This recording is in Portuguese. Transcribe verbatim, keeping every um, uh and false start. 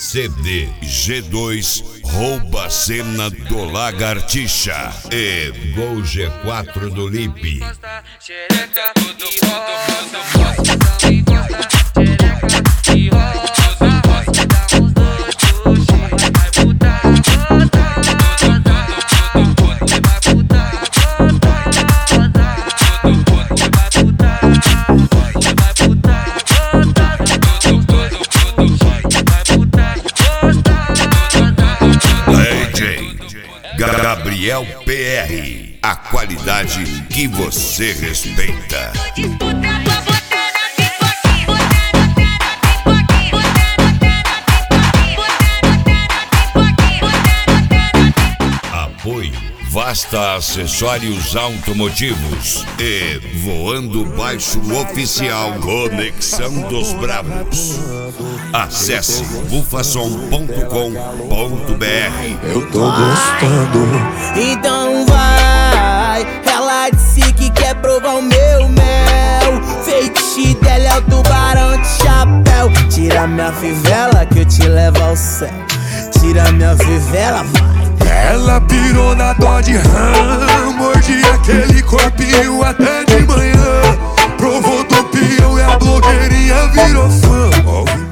C D G dois rouba a cena do Lagartixa e Gol G quatro do Lipe. Gabriel P R, a qualidade que você respeita. Apoio Vasta Acessórios Automotivos e Voando Baixo Oficial Conexão dos Bravos. Acesse bufasom ponto com ponto br. Eu tô gostando. Então vai, ela disse que quer provar o meu mel. Feitiço dela é o tubarão de chapéu. Tira minha fivela que eu te levo ao céu. Tira minha fivela, vai. Ela pirou na dó de rã, mordi aquele corpinho até de manhã. Provou do peão e a blogueirinha virou fã.